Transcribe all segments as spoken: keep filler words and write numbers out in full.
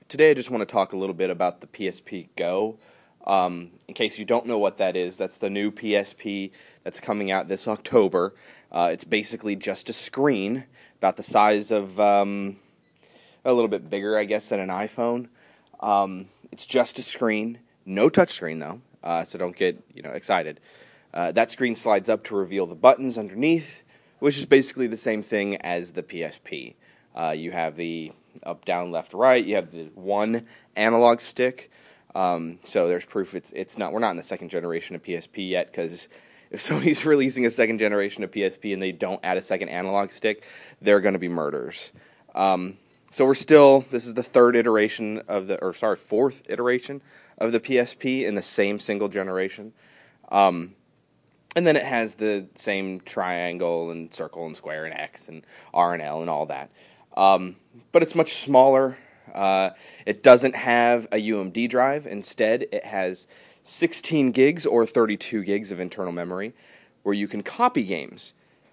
today I just want to talk a little bit about the P S P Go. Um, in case you don't know what that is, that's the new P S P that's coming out this October. Uh, it's basically just a screen about the size of um, a little bit bigger, I guess, than an iPhone. Um, it's just a screen, no touchscreen though, uh, so don't get you know excited. Uh, that screen slides up to reveal the buttons underneath, which is basically the same thing as the P S P. Uh, you have the up, down, left, right. You have the one analog stick. Um, so there's proof it's it's not. We're not in the second generation of P S P yet, because if Sony's releasing a second generation of P S P and they don't add a second analog stick, they're going to be murders. Um, so we're still. This is the third iteration of the, or sorry, fourth iteration of the P S P in the same single generation. Um, And then it has the same triangle and circle and square and X and R and L and all that. Um, but it's much smaller. Uh, it doesn't have a U M D drive. Instead, it has sixteen gigs or thirty-two gigs of internal memory where you can copy games.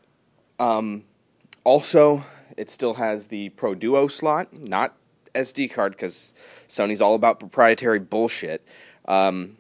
Um, also, it still has the Pro Duo slot, not S D card, because Sony's all about proprietary bullshit. Um,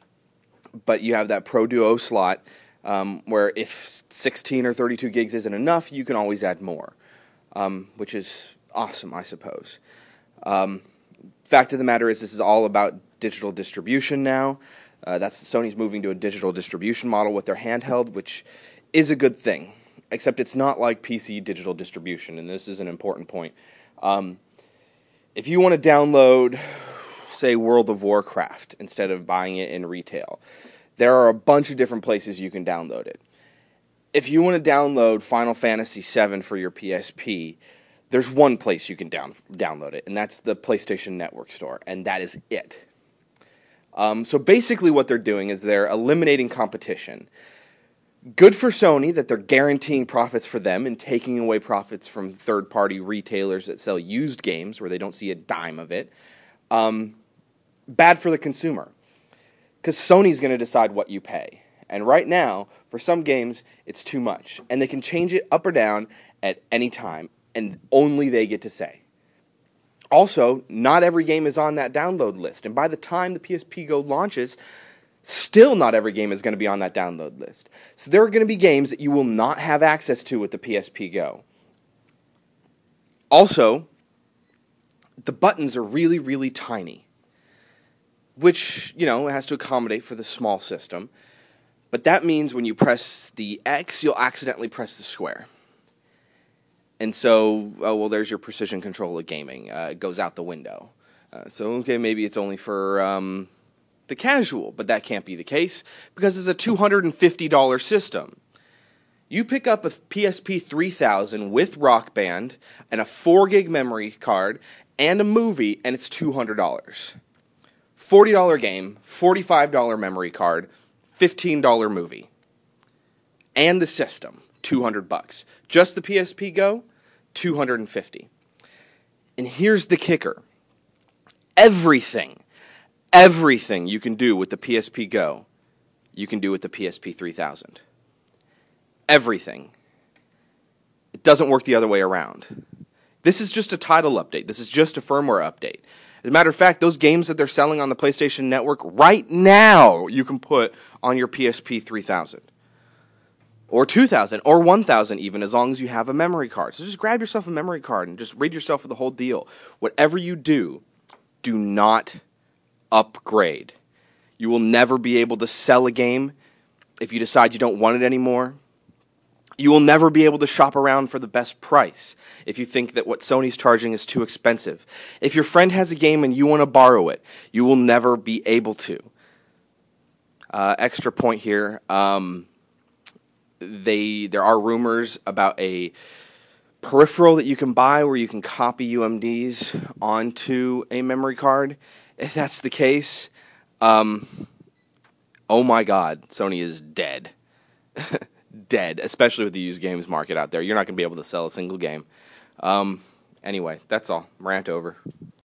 but you have that Pro Duo slot. Um, where if sixteen or thirty-two gigs isn't enough, you can always add more, um, which is awesome, I suppose. Um, fact of the matter is, this is all about digital distribution now. Uh, that's Sony's moving to a digital distribution model with their handheld, which is a good thing, except it's not like P C digital distribution, and this is an important point. Um, if you want to download, say, World of Warcraft instead of buying it in retail, there are a bunch of different places you can download it. If you want to download Final Fantasy seven for your P S P, there's one place you can down, download it, and that's the PlayStation Network store, and that is it. Um, so basically what they're doing is they're eliminating competition. Good for Sony that they're guaranteeing profits for them and taking away profits from third-party retailers that sell used games where they don't see a dime of it. Um, bad for the consumer, because Sony's going to decide what you pay. And right now, for some games, it's too much. And they can change it up or down at any time, and only they get to say. Also, not every game is on that download list. And by the time the P S P Go launches, still not every game is going to be on that download list. So there are going to be games that you will not have access to with the P S P Go. Also, the buttons are really, really tiny, which, you know, has to accommodate for the small system. But that means when you press the X, you'll accidentally press the square. And so, oh, well, there's your precision control of gaming. Uh, it goes out the window. Uh, so, okay, maybe it's only for um, the casual, but that can't be the case because it's a two hundred fifty dollars system. You pick up a P S P three thousand with Rock Band and a four gig memory card and a movie, and it's two hundred dollars. forty dollars game, forty-five dollars memory card, fifteen dollars movie. And the system, two hundred bucks. Just the P S P Go, two hundred fifty. And here's the kicker. Everything, everything you can do with the P S P Go, you can do with the P S P three thousand. Everything. It doesn't work the other way around. This is just a title update. This is just a firmware update. As a matter of fact, those games that they're selling on the PlayStation Network right now, you can put on your P S P three thousand. Or two thousand, or one thousand even, as long as you have a memory card. So just grab yourself a memory card and just rid yourself of the whole deal. Whatever you do, do not upgrade. You will never be able to sell a game if you decide you don't want it anymore. You will never be able to shop around for the best price if you think that what Sony's charging is too expensive. If your friend has a game and you want to borrow it, you will never be able to. Uh, extra point here. Um, they there are rumors about a peripheral that you can buy where you can copy U M Ds onto a memory card. If that's the case, um, oh my God, Sony is dead. Dead, especially with the used games market out there. You're not going to be able to sell a single game. Um, anyway, that's all. Rant over.